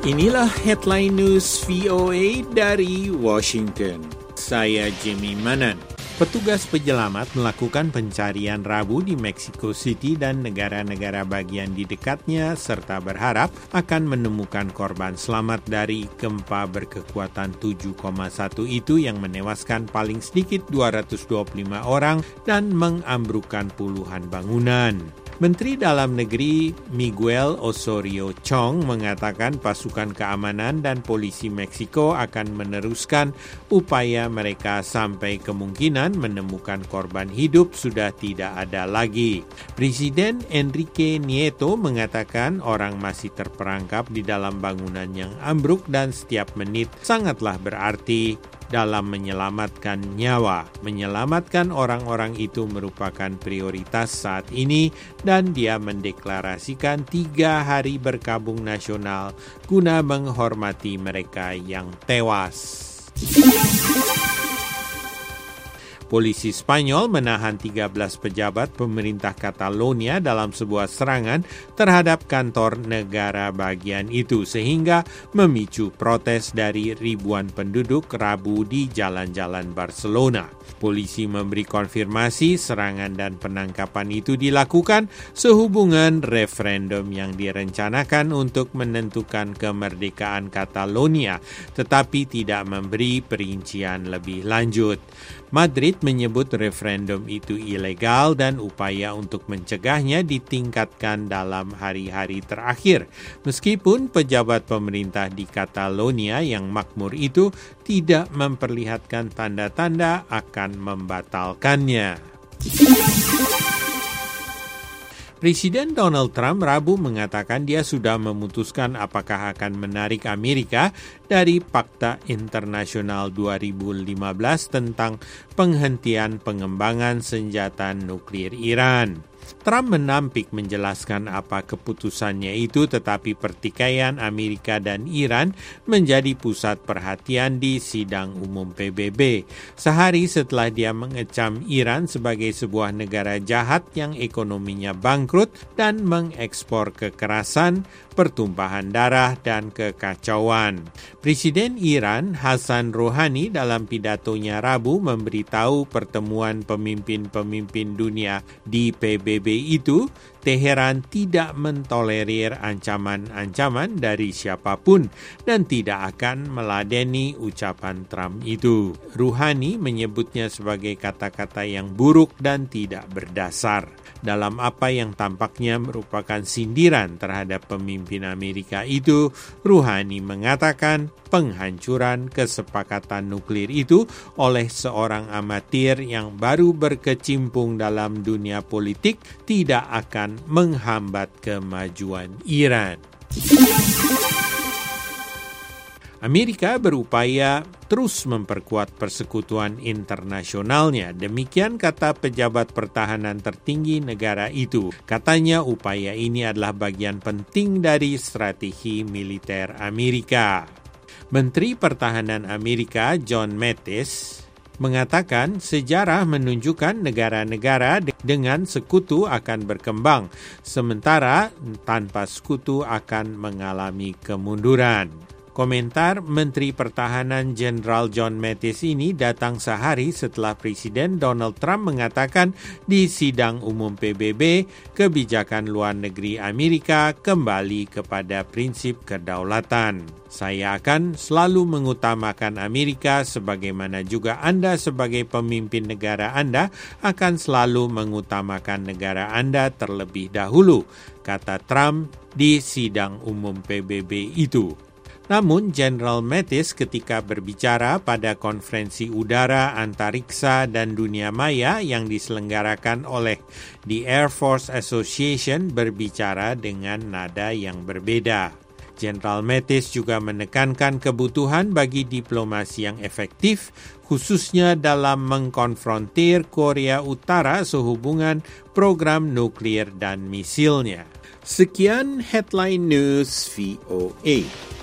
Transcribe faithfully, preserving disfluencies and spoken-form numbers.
Inilah headline news V O A dari Washington. Saya Jimmy Manan. Petugas penyelamat melakukan pencarian Rabu di Mexico City dan negara-negara bagian di dekatnya serta berharap akan menemukan korban selamat dari gempa berkekuatan tujuh koma satu itu yang menewaskan paling sedikit dua ratus dua puluh lima orang dan mengambrukkan puluhan bangunan. Menteri Dalam Negeri Miguel Osorio Chong mengatakan pasukan keamanan dan polisi Meksiko akan meneruskan upaya mereka sampai kemungkinan menemukan korban hidup sudah tidak ada lagi. Presiden Enrique Nieto mengatakan orang masih terperangkap di dalam bangunan yang ambruk dan setiap menit sangatlah berarti dalam menyelamatkan nyawa. Menyelamatkan orang-orang itu merupakan prioritas saat ini dan dia mendeklarasikan tiga hari berkabung nasional guna menghormati mereka yang tewas. Polisi Spanyol menahan tiga belas pejabat pemerintah Catalonia dalam sebuah serangan terhadap kantor negara bagian itu sehingga memicu protes dari ribuan penduduk Rabu di jalan-jalan Barcelona. Polisi memberi konfirmasi serangan dan penangkapan itu dilakukan sehubungan referendum yang direncanakan untuk menentukan kemerdekaan Catalonia, tetapi tidak memberi perincian lebih lanjut. Madrid menyebut referendum itu ilegal dan upaya untuk mencegahnya ditingkatkan dalam hari-hari terakhir. Meskipun pejabat pemerintah di Catalonia yang makmur itu tidak memperlihatkan tanda-tanda akan membatalkannya. Presiden Donald Trump Rabu mengatakan dia sudah memutuskan apakah akan menarik Amerika dari Fakta Internasional dua ribu lima belas tentang penghentian pengembangan senjata nuklir Iran. Trump menampik menjelaskan apa keputusannya itu, tetapi pertikaian Amerika dan Iran menjadi pusat perhatian di sidang umum P B B. Sehari setelah dia mengecam Iran sebagai sebuah negara jahat yang ekonominya bangkrut dan mengekspor kekerasan, pertumpahan darah, dan kekacauan. Presiden Iran Hassan Rouhani dalam pidatonya Rabu memberitahu pertemuan pemimpin-pemimpin dunia di P B B itu, Teheran tidak mentolerir ancaman-ancaman dari siapapun dan tidak akan meladeni ucapan Trump itu. Rouhani menyebutnya sebagai kata-kata yang buruk dan tidak berdasar. Dalam apa yang tampaknya merupakan sindiran terhadap pemimpin Amerika itu, Rouhani mengatakan penghancuran kesepakatan nuklir itu oleh seorang amatir yang baru berkecimpung dalam dunia politik tidak akan menghambat kemajuan Iran. Amerika berupaya terus memperkuat persekutuan internasionalnya. Demikian kata pejabat pertahanan tertinggi negara itu. Katanya upaya ini adalah bagian penting dari strategi militer Amerika. Menteri Pertahanan Amerika John Mattis mengatakan sejarah menunjukkan negara-negara dengan sekutu akan berkembang, sementara tanpa sekutu akan mengalami kemunduran. Komentar Menteri Pertahanan Jenderal John Mattis ini datang sehari setelah Presiden Donald Trump mengatakan di sidang umum P B B kebijakan luar negeri Amerika kembali kepada prinsip kedaulatan. Saya akan selalu mengutamakan Amerika sebagaimana juga Anda sebagai pemimpin negara Anda akan selalu mengutamakan negara Anda terlebih dahulu, kata Trump di sidang umum P B B itu. Namun, Jenderal Mattis ketika berbicara pada konferensi udara antariksa dan dunia maya yang diselenggarakan oleh the Air Force Association berbicara dengan nada yang berbeda. Jenderal Mattis juga menekankan kebutuhan bagi diplomasi yang efektif, khususnya dalam mengkonfrontir Korea Utara sehubungan program nuklir dan misilnya. Sekian Headline News V O A.